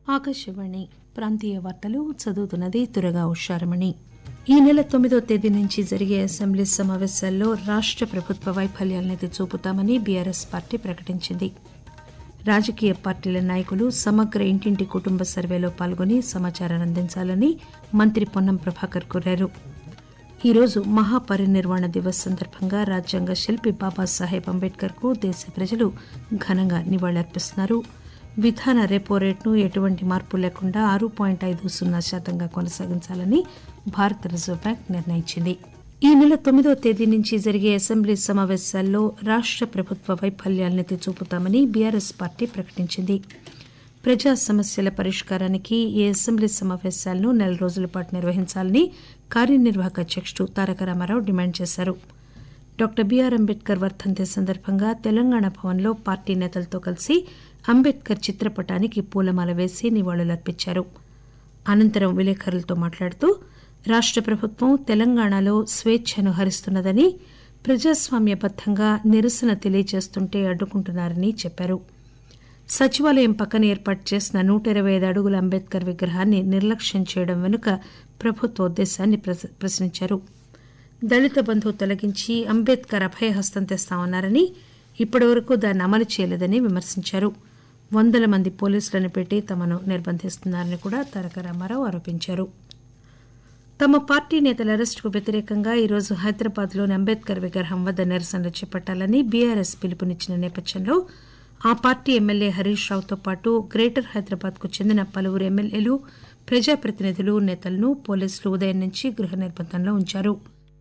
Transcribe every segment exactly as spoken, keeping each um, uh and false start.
ఆకాశవాణి ప్రాంతీయ వార్తలు చదువుతున్నది తురగా ఉషారమణి. ఈ నెల తొమ్మిదో తేదీ నుంచి జరిగే అసెంబ్లీ సమావేశాల్లో రాష్ట ప్రభుత్వ వైఫల్యాలనెత్తి చూపుతామని బీఆర్ఎస్ పార్టీ ప్రకటించింది. రాజకీయ పార్టీల నాయకులు సమగ్ర ఇంటింటి కుటుంబ సర్వేలో పాల్గొని సమాచారాన్ని అందించాలని మంత్రి పొన్నం ప్రభాకర్ కోరారు. ఈరోజు మహాపరినిర్వాణ దివస్ సందర్భంగా రాజ్యాంగ శిల్పి బాబాసాహెబ్ అంబేద్కర్ కు దేశ ప్రజలు ఘనంగా నివాళులర్పిస్తున్నారు. విధాన రెపో రేటును ఎటువంటి మార్పు లేకుండా ఆరు పాయింట్ ఐదు సున్నా శాతంగా కొనసాగించాలని భారత రిజర్వు బ్యాంక్ నిర్ణయించింది. ఈ నెల తొమ్మిదో తేదీ నుంచి జరిగే అసెంబ్లీ సమావేశాల్లో రాష్ట ప్రభుత్వ వైఫల్యాలనెత్తి చూపుతామని బీఆర్ఎస్ పార్టీ ప్రకటించింది. ప్రజా సమస్యల పరిష్కారానికి ఈ అసెంబ్లీ సమావేశాలను నెల రోజుల పాటు నిర్వహించాలని కార్యనిర్వాహక అధ్యకుడు తారక రామారావు డిమాండ్ చేశారు. డాక్టర్ బీఆర్ అంబేద్కర్ వర్దంతి సందర్భంగా తెలంగాణ భవన్లో పార్టీ నేతలతో కలిసి అంబేద్కర్ చిత్రపటానికి పూలమాల వేసి నివాళులర్పించారు. అనంతరం విలేకరులతో మాట్లాడుతూ రాష్ట ప్రభుత్వం తెలంగాణలో స్వేచ్ఛను హరిస్తున్నదని, ప్రజాస్వామ్యబద్దంగా నిరసన తెలియజేస్తుంటే అడ్డుకుంటున్నారని చెప్పారు. సచివాలయం పక్కన ఏర్పాటు చేసిన నూట ఇరవై ఐదు అడుగుల అంబేద్కర్ విగ్రహాన్ని నిర్లక్ష్యం చేయడం వెనుక ప్రభుత్వ ఉద్దేశాన్ని ప్రశ్నించారు. దళిత బంధు తొలగించి అంబేద్కర్ అభయహస్తం తెస్తామన్నారని, ఇప్పటివరకు దాన్ని అమలు చేయలేదని విమర్శించారు. వందల మంది పోలీసులను పెట్టి తమను నిర్బంధిస్తున్నారని కూడా తారక రామారావు ఆరోపించారు. తమ పార్టీ నేతల అరెస్టుకు వ్యతిరేకంగా ఈరోజు హైదరాబాద్ లోని అంబేద్కర్ విగ్రహం వద్ద నిరసనలు చేపట్టాలని బీఆర్ఎస్ పిలుపునిచ్చిన నేపథ్యంలో ఆ పార్టీ ఎమ్మెల్యే హరీష్ రావుతో పాటు గ్రేటర్ హైదరాబాద్ కు చెందిన పలువురు ఎమ్మెల్యేలు, ప్రజాప్రతినిధులు, నేతలను పోలీసులు ఉదయం నుంచి గృహ నిర్బంధంలో ఉంచారు.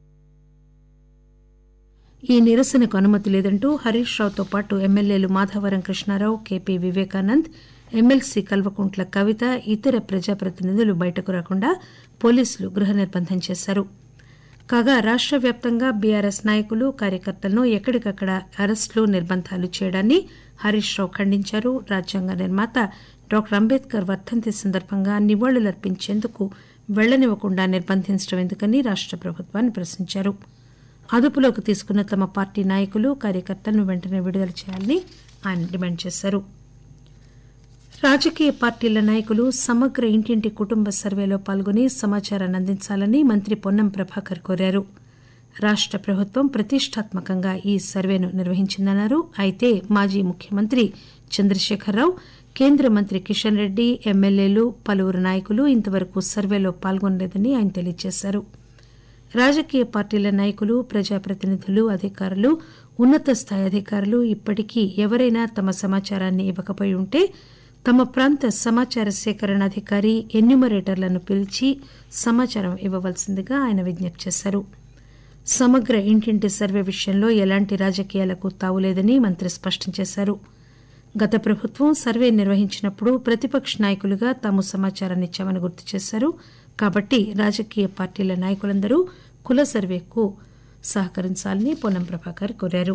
ఈ నిరసనకు అనుమతి లేదంటూ హరీష్ రావుతో పాటు ఎమ్మెల్యేలు మాధవరం కృష్ణారావు, కేపీ వివేకానంద్, ఎమ్మెల్సీ కల్వకుంట్ల కవిత, ఇతర ప్రజాప్రతినిధులు బయటకు రాకుండా పోలీసులు గృహ నిర్బంధం చేశారు. కాగా రాష్ట వ్యాప్తంగా బీఆర్ఎస్ నాయకులు, కార్యకర్తలను ఎక్కడికక్కడ అరెస్టులు, నిర్బంధాలు చేయడాన్ని హరీష్ రావు ఖండించారు. రాజ్యాంగ నిర్మాత డాక్టర్ అంబేద్కర్ వర్దంతి సందర్భంగా నివాళులర్పించేందుకు వెళ్లనివ్వకుండా నిర్బంధించడం ఎందుకని రాష్ట ప్రభుత్వాన్ని ప్రశ్నించారు. అదుపులోకి తీసుకున్న తమ పార్టీ నాయకులు, కార్యకర్తలను వెంటనే విడుదల చేయాలని ఆయన డిమాండ్ చేశారు. రాజకీయ పార్టీల నాయకులు సమగ్ర ఇంటింటి కుటుంబ సర్వేలో పాల్గొని సమాచారాన్ని అందించాలని మంత్రి పొన్నం ప్రభాకర్ కోరారు. రాష్ట ప్రభుత్వం ప్రతిష్టాత్మకంగా ఈ సర్వేను నిర్వహించిందన్నారు. అయితే మాజీ ముఖ్యమంత్రి చంద్రశేఖరరావు, కేంద్ర మంత్రి కిషన్ రెడ్డి, ఎమ్మెల్యేలు, పలువురు నాయకులు ఇంతవరకు సర్వేలో పాల్గొనలేదని ఆయన తెలియజేశారు. రాజకీయ పార్టీల నాయకులు, ప్రజాప్రతినిధులు, అధికారులు, ఉన్నత స్థాయి అధికారులు ఇప్పటికీ ఎవరైనా తమ సమాచారాన్ని ఇవ్వకపోయి ఉంటే తమ ప్రాంత సమాచార సేకరణ అధికారి, ఎన్యూమరేటర్లను పిలిచి సమాచారం ఇవ్వవలసిందిగా ఆయన విజ్ఞప్తి చేశారు. సమగ్ర ఇంటింటి సర్వే విషయంలో ఎలాంటి రాజకీయాలకు తావులేదని మంత్రి స్పష్టం చేశారు. గత ప్రభుత్వం సర్వే నిర్వహించినప్పుడు ప్రతిపక్ష నాయకులుగా తాము సమాచారాన్ని ఇచ్చామని గుర్తు చేశారు. కాబట్టి రాజకీయ పార్టీల నాయకులందరూ కుల సర్వేకు సహకరించాలని పొన్నం ప్రభాకర్ కోరారు.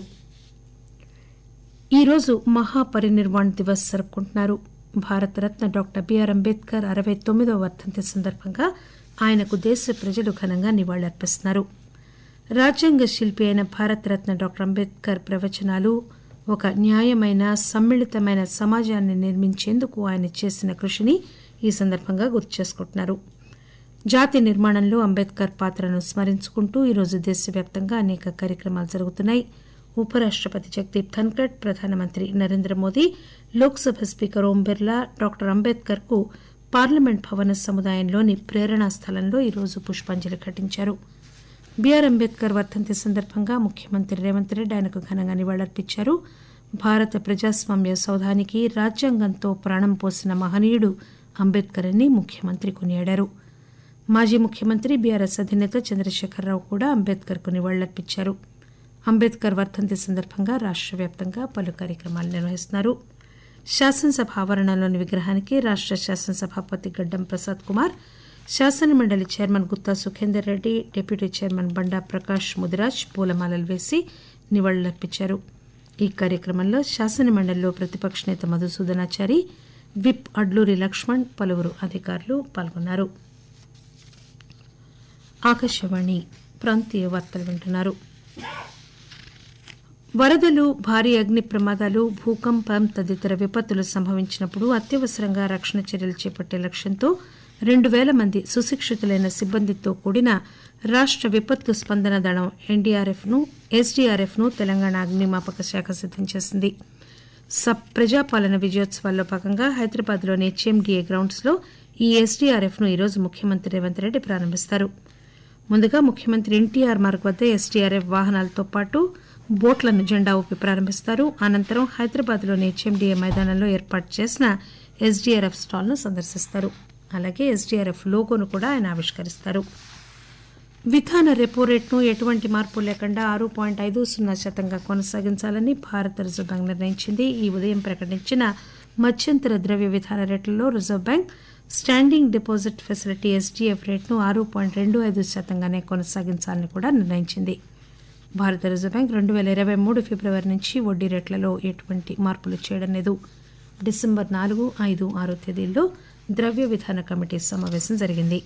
ఈరోజు మహాపరినిర్వాణ దివస్ జరుపుకుంటున్నారు. భారతరత్న డాక్టర్ బీఆర్ అంబేద్కర్ అరవై తొమ్మిదవ వర్దంతి సందర్భంగా ఆయనకు దేశ ప్రజలు ఘనంగా నివాళులర్పిస్తున్నారు. రాజ్యాంగ శిల్పి అయిన భారతరత్న డాక్టర్ అంబేద్కర్ ప్రవచనాలు ఒక న్యాయమైన, సమ్మిళితమైన సమాజాన్ని నిర్మించేందుకు ఆయన చేసిన కృషిని ఈ సందర్భంగా గుర్తు చేసుకుంటున్నారు. జాతి నిర్మాణంలో అంబేద్కర్ పాత్రను స్మరించుకుంటూ ఈరోజు దేశవ్యాప్తంగా అనేక కార్యక్రమాలు జరుగుతున్నాయి. ఉపరాష్టపతి జగదీప్ ధన్కర్, ప్రధానమంత్రి నరేంద్ర మోదీ, లోక్సభ స్పీకర్ ఓం బిర్లా డాక్టర్ అంబేద్కర్ కు పార్లమెంట్ భవన సముదాయంలోని ప్రేరణా స్థలంలో ఈరోజు పుష్పాంజలి ఘటించారు. బీఆర్ అంబేద్కర్ వర్దంతి సందర్భంగా ముఖ్యమంత్రి రేవంత్ రెడ్డి ఆయనకు ఘనంగా నివాళులర్పించారు. భారత ప్రజాస్వామ్య సౌధానికి రాజ్యాంగంతో ప్రాణం పోసిన మహనీయుడు అంబేద్కర్ అని ముఖ్యమంత్రి కొనియాడారు. మాజీ ముఖ్యమంత్రి బీఆర్ఎస్ అధినేత చంద్రశేఖరరావు కూడా అంబేద్కర్ కు నివాళులర్పించారు. అంబేద్కర్ వర్దంతి సందర్భంగా రాష్ట వ్యాప్తంగా పలు కార్యక్రమాలు నిర్వహిస్తున్నారు. శాసనసభ ఆవరణలోని విగ్రహానికి రాష్ట శాసనసభాపతి గడ్డం ప్రసాద్ కుమార్, శాసనమండలి chairman Gutha Sukhender Reddy, deputy chairman Banda Prakash Mudiraj పూలమాలలు వేసి నివాళులర్పించారు. ఈ కార్యక్రమంలో శాసనమండలిలో ప్రతిపక్ష నేత మధుసూదనాచారి, విప్ అడ్లూరి లక్ష్మణ్, పలువురు అధికారులు పాల్గొన్నారు. ఆకాశవాణి ప్రాంతీయ వార్తలు వింటున్నారు. వరదలు భారీ అగ్ని ప్రమాదాలు భూకంపం తదితర విపత్తులు సంభవించినప్పుడు అత్యవసరంగా రక్షణ చర్యలు చేపట్టే లక్ష్యంతో రెండు పేల మంది సుశిక్షితులైన సిబ్బందితో కూడిన రాష్ట విపత్తు స్పందన దళం ఎన్డీఆర్ఎఫ్ ను ఎస్డీఆర్ఎఫ్ ను తెలంగాణ అగ్నిమాపక శాఖ సిద్దం చేసింది. సబ్ ప్రజాపాలన విజయోత్సవాల్లో భాగంగా హైదరాబాద్ లోని హెచ్ఎండీఏ గ్రౌండ్స్ లో ఈ ఎస్డీఆర్ఎఫ్ ను ఈరోజు ముఖ్యమంత్రి రేవంత్ రెడ్డి ప్రారంభిస్తారు. ముందుగా ముఖ్యమంత్రి ఎన్టీఆర్ మార్గ్ వద్ద ఎస్డీఆర్ఎఫ్ వాహనాలతో పాటు బోట్లను జెండా ఊపి ప్రారంభిస్తారు. అనంతరం హైదరాబాద్ లోని హెచ్ఎండీఏ మైదానంలో ఏర్పాటు చేసిన ఎస్డీఆర్ఎఫ్ స్టాల్ ను సందర్శిస్తారు. అలాగే ఎస్డీఆర్ఎఫ్ లోగోను కూడా ఆయన ఆవిష్కరిస్తారు. విధాన రెపో రేటును ఎటువంటి మార్పు లేకుండా ఆరు పాయింట్ ఐదు సున్నా శాతంగా కొనసాగించాలని భారత రిజర్వ్ బ్యాంక్ నిర్ణయించింది. ఈ ఉదయం ప్రకటించిన మధ్యంతర ద్రవ్య విధాన రేట్లలో reserve bank standing deposit facility SDF రేటును ఆరు పాయింట్ రెండు ఐదు శాతంగానే కొనసాగించాలని కూడా నిర్ణయించింది. భారత రిజర్వ్ బ్యాంక్ రెండు పేల ఇరవై మూడు ఫిబ్రవరి నుంచి వడ్డీ రేట్లలో ఎటువంటి మార్పులు చేయడం లేదు. డిసెంబర్ నాలుగు ఐదు ఆరు తేదీల్లో ద్రవ్య విధాన కమిటీ సమావేశం జరిగింది.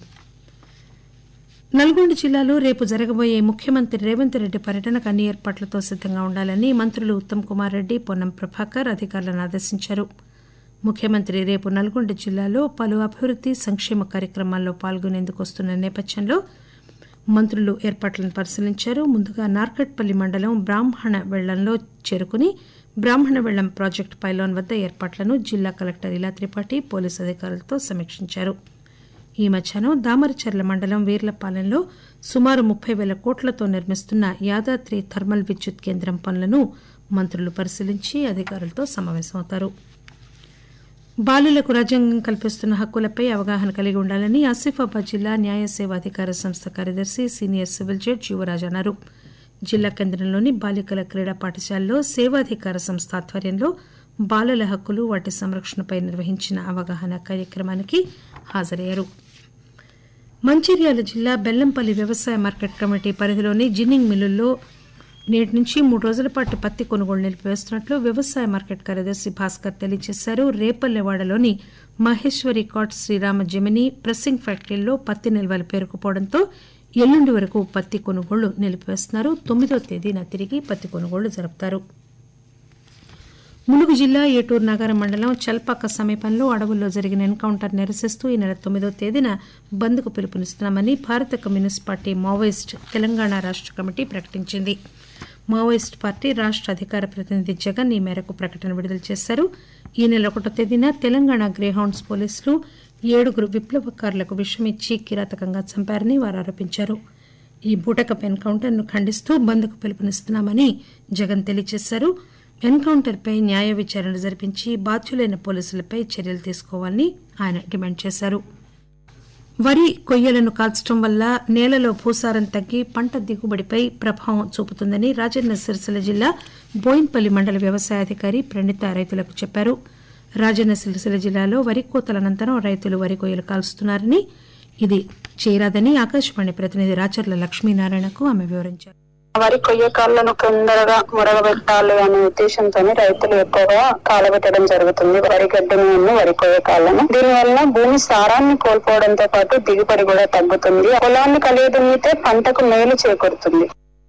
నల్గొండ జిల్లాలో రేపు జరగబోయే ముఖ్యమంత్రి రేవంత్ రెడ్డి పర్యటనకు అన్ని ఏర్పాట్లతో సిద్దంగా ఉండాలని మంత్రులు ఉత్తమ్ కుమార్ రెడ్డి పొన్నం ప్రభాకర్ అధికారులను ఆదేశించారు. ముఖ్యమంత్రి రేపు నల్గొండ జిల్లాలో పలు అభివృద్ది సంక్షేమ కార్యక్రమాల్లో పాల్గొనేందుకు వస్తున్న నేపథ్యంలో మంత్రులు ఏర్పాట్లను పరిశీలించారు. ముందుగా నార్కట్పల్లి మండలం బ్రాహ్మణ వెళ్లంలో చేరుకుని బ్రాహ్మణ వెళ్లం ప్రాజెక్టు పైలాన్ వద్ద ఏర్పాట్లను జిల్లా కలెక్టర్ ఇలా త్రిపాఠి పోలీసు అధికారులతో సమీక్షించారు. ఈ మధ్యాహ్నం దామరచర్ల మండలం వీర్లపాలెంలో సుమారు ముప్పై పేల కోట్లతో నిర్మిస్తున్న యాదాద్రి థర్మల్ విద్యుత్ కేంద్రం పనులను మంత్రులు పరిశీలించి అధికారులతో సమావేశమవుతారు. బాలులకు రాజ్యాంగం కల్పిస్తున్న హక్కులపై అవగాహన కలిగి ఉండాలని ఆసిఫాబాద్ జిల్లా న్యాయ సేవాధికార సంస్థ కార్యదర్శి సీనియర్ సివిల్ జడ్జి యువరాజ్ అన్నారు. జిల్లా కేంద్రంలోని బాలికల క్రీడా పాఠశాలలో సేవాధికార సంస్థ ఆధ్వర్యంలో బాలల హక్కులు వాటి సంరక్షణపై నిర్వహించిన అవగాహన కార్యక్రమానికి హాజరయ్యారు. మంచిర్యాల జిల్లా బెల్లంపల్లి వ్యవసాయ మార్కెట్ కమిటీ పరిధిలోని జిన్నింగ్ మిల్లుల్లో నేటి నుంచి మూడు రోజుల పాటు పత్తి కొనుగోలు నిలిపివేస్తున్నట్లు వ్యవసాయ మార్కెట్ కార్యదర్శి భాస్కర్ తెలియజేశారు. రేపల్లెవాడలోని మహేశ్వరి కాట్ శ్రీరామ జమిని ప్రెస్సింగ్ ఫ్యాక్టరీల్లో పత్తి నిల్వలు పేరుకుపోవడంతో ఎల్లుండి వరకు పత్తి కొనుగోళ్లు నిలిపివేస్తున్నారు. తొమ్మిదో తేదీన తిరిగి పత్తి కొనుగోళ్లు జరుపుతారు. ములుగు జిల్లా ఏటూరు నాగారం మండలం చల్పాక సమీపంలో అడవుల్లో జరిగిన ఎన్కౌంటర్ నిరసిస్తూ ఈ నెల తొమ్మిదో తేదీన బంద్కు పిలుపునిస్తున్నామని భారత కమ్యూనిస్ట్ పార్టీ మావోయిస్ట్ తెలంగాణ రాష్ట కమిటీ ప్రకటించింది. మావోయిస్ట్ పార్టీ రాష్ట అధికార ప్రతినిధి జగన్ ఈ మేరకు ప్రకటన విడుదల చేశారు. ఈ నెల ఒకటో తేదీన తెలంగాణ గ్రేహౌండ్స్ పోలీసులు ఏడుగురు విప్లవకారులకు విషమిచ్చి కిరాతకంగా చంపారని వారు ఆరోపించారు. ఈ బూటకపు ఎన్కౌంటర్ ను ఖండిస్తూ బంద్కు పిలుపునిస్తున్నామని జగన్ తెలియజేశారు. ఎన్కౌంటర్పై న్యాయ విచారణ జరిపించి బాధ్యులైన పోలీసులపై చర్యలు తీసుకోవాలని ఆయన డిమాండ్ చేశారు. వరి కొయ్యలను కాల్చడం వల్ల నేలలో భూసారం తగ్గి పంట దిగుబడిపై ప్రభావం చూపుతుందని రాజన్న సిరిసిల్ల జిల్లా బోయిన్పల్లి మండల వ్యవసాయాధికారి ప్రణీత రైతులకు చెప్పారు. రాజన్న సిరిసిల్ల జిల్లాలో వరి కోతల అనంతరం రైతులు వరి కొయ్యలు కాల్చుతున్నారని, ఇది చేయరాదని ఆకాశవాణి ప్రతినిధి రాచర్ల లక్ష్మీనారాయణకు ఆమె వివరించారు. వరి కొయ్యకాళ్లను తొందరగా మురగబెట్టాలి అనే ఉద్దేశంతో రైతులు ఎక్కువగా కాలబెట్టడం జరుగుతుంది వరి గడ్డిని, వరి కొయ్యకాళ్లను. దీనివల్ల భూమి సారాన్ని కోల్పోవడంతో పాటు దిగుబడి కూడా తగ్గుతుంది. పొలాన్ని కలియదున్నితే పంటకు మేలు చేకూరుతుంది.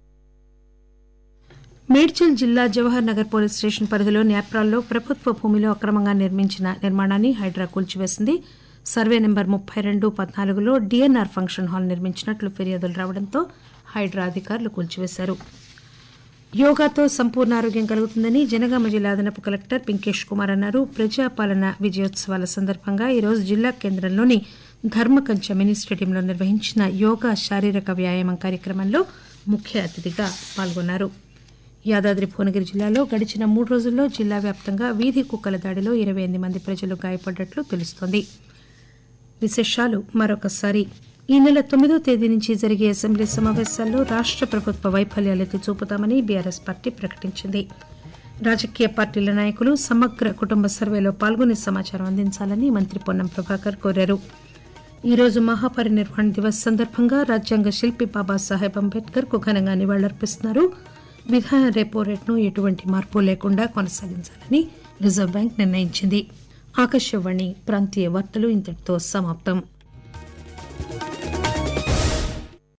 మేడ్చల్ జిల్లా జవహర్ నగర్ పోలీస్ స్టేషన్ పరిధిలో న్యాప్రాల్లో ప్రభుత్వ భూమిలో అక్రమంగా నిర్మించిన నిర్మాణాన్ని హైడ్రా కూల్చివేసింది. సర్వే నెంబర్ ముప్పై రెండు పద్నాలుగులో డీఎన్ఆర్ ఫంక్షన్ హాల్ నిర్మించినట్లు ఫిర్యాదులు రావడంతో హైడ్రా అధికారులు కూల్చివేశారు. యోగాతో సంపూర్ణ ఆరోగ్యం కలుగుతుందని జనగామ జిల్లా అదనపు కలెక్టర్ పింకేష్ కుమార్ అన్నారు. ప్రజాపాలన విజయోత్సవాల సందర్భంగా ఈరోజు జిల్లా కేంద్రంలోని ధర్మకంచ మినీ స్టేడియంలో నిర్వహించిన యోగా శారీరక వ్యాయామం కార్యక్రమంలో ముఖ్య అతిథిగా పాల్గొన్నారు. యాదాద్రి భువనగిరి జిల్లాలో గడిచిన మూడు రోజుల్లో జిల్లా వ్యాప్తంగా వీధి కుక్కల దాడిలో ఇరవై ఎనిమిది మంది ప్రజలు గాయపడ్డట్లు తెలుస్తోంది. విశేషాలు మరొకసారి. ఈ నెల తొమ్మిదో తేదీ నుంచి జరిగే అసెంబ్లీ సమావేశాల్లో రాష్ట ప్రభుత్వ వైఫల్యాలెత్తి చూపుతామని బీఆర్ఎస్ పార్టీ ప్రకటించింది. రాజకీయ పార్టీల నాయకులు సమగ్ర కుటుంబ సర్వేలో పాల్గొని సమాచారం అందించాలని మంత్రి పొన్నం ప్రభాకర్ కోరారు. ఈరోజు మహాపరినిర్వాణ దివస్ సందర్భంగా రాజ్యాంగ శిల్పి బాబాసాహెబ్ అంబేద్కర్ కు ఘనంగా నివాళులర్పిస్తున్నారు. విధాన రెపో రేటును ఎటువంటి మార్పు లేకుండా కొనసాగించాలని రిజర్వ్ బ్యాంక్ నిర్ణయించింది. ఆకాశవాణి ప్రాంతీయ వార్తలు ఇంతటితో సమాప్తం.